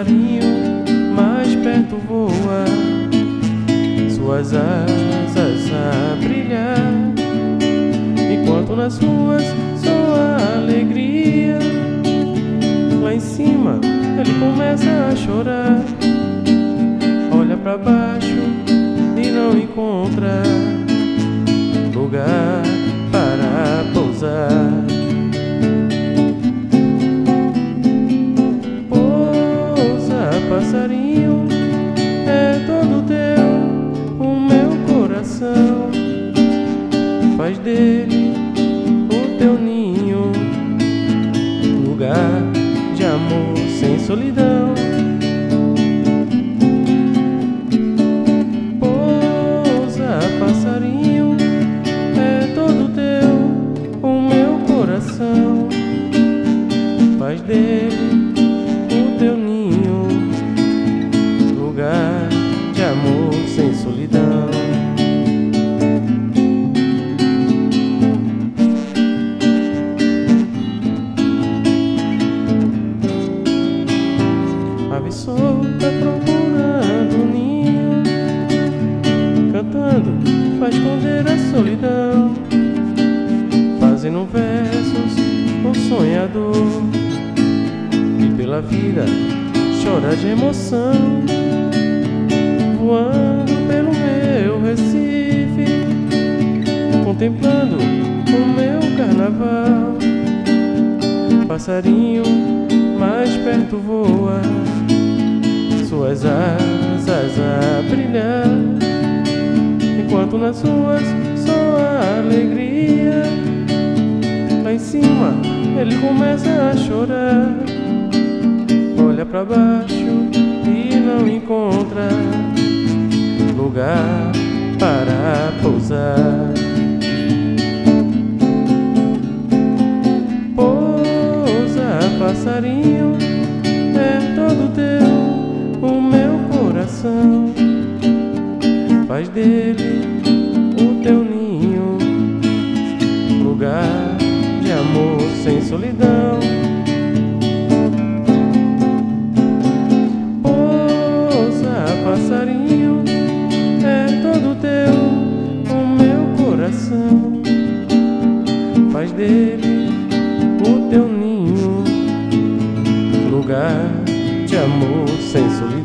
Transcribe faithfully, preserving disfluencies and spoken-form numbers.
passarinho mais perto voa, suas asas a brilhar, enquanto nas ruas soa a alegria. Lá em cima ele começa a chorar, olha pra baixo e não encontra lugar para pousar. Pousa, passarinho, é todo teu o meu coração. Faz dele o teu ninho, lugar de amor sem solidão. Pousa, passarinho, é todo teu o meu coração. Faz dele o teu ninho, lugar de amor sem solidão. Ave solta procurando um ninho, cantando faz esconder a solidão, fazendo versos um sonhador que pela vida chora de emoção. Voando pelo meu Recife, contemplando o meu carnaval, passarinho mais perto voa, suas asas a brilhar, enquanto nas ruas soa a alegria. Lá em cima ele começa a chorar, olha pra baixo e não encontra lugar para pousar. Pousa, passarinho, é todo teu o meu coração. Faz dele o teu ninho, lugar de amor sem solidão. Pousa, passarinho, é todo teu o meu coração. Faz dele o teu ninho, lugar de amor sem solidão.